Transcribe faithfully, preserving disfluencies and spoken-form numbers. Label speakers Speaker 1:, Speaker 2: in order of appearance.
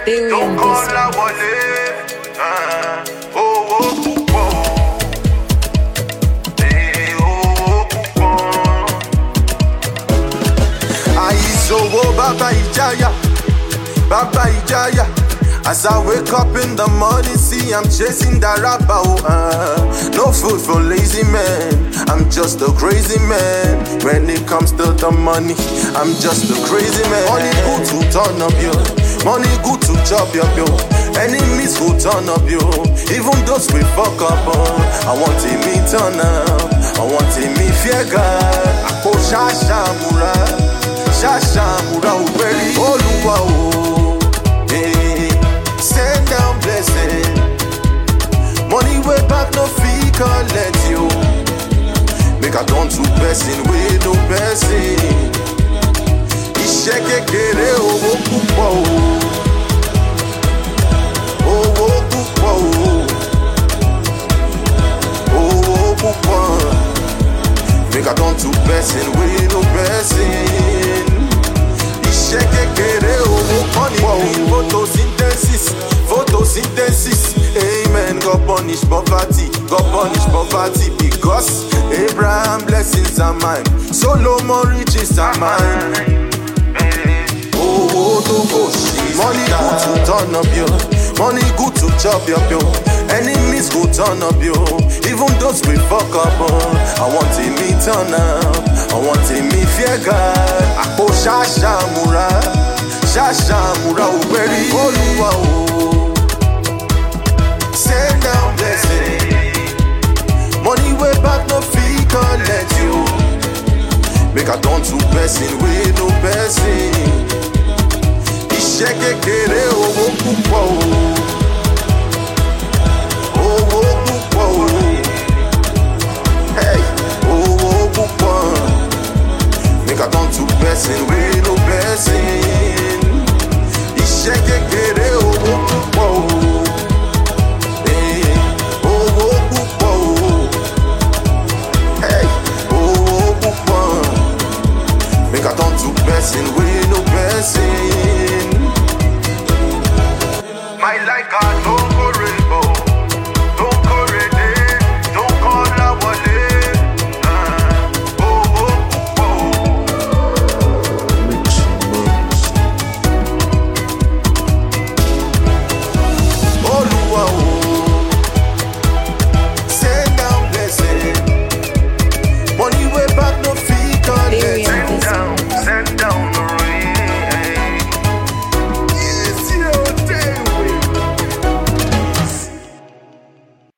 Speaker 1: Don't call la wale. Oh, oh, oh. Hey, oh, oh. Aizowo Baba Ijaya, Baba Ijaya. As I wake up in the morning, see I'm chasing that rapper. Uh, no food for lazy men. I'm just a crazy man. When it comes to the money, I'm just a crazy man. Money good to turn up you. Money good to chop up you. Enemies who turn up you. Even those we fuck up on. I want him me turn up. I want him me fear God. Ako shasha mura, shasha mura uberi oluwa o. Send down blessing. Money way back no fee collect you. Make a turn to person with no person. Iṣẹ́ kékeré owó púpọ̀ o. Owó púpọ̀ o. Owó púpọ̀. Make a turn to person with no person. Iṣẹ́ kékeré owó púpọ̀ o. Photosynthesis, photosynthesis. Amen. God punish poverty, God punish poverty because Abraham blessings are mine, Solomon riches are mine. Oh, oh, oh, oh, money good to turn up you, money good to chop up you. Enemies go turn up you, even those we fuck up on. I want him me turn up, I want him me fear God. Ako shasha mura, shasha mura uberi oluwa o. Send down blessing. Money way back no fee collect you. Make a turn to person with no person. Iṣẹ́ kékeré owó púpọ̀ o. Owó púpọ̀ o. Hey, owó púpọ̀. Make a turn to person with no person. Iṣẹ́ kékeré owó púpọ̀ o. Make a turn to person with no person.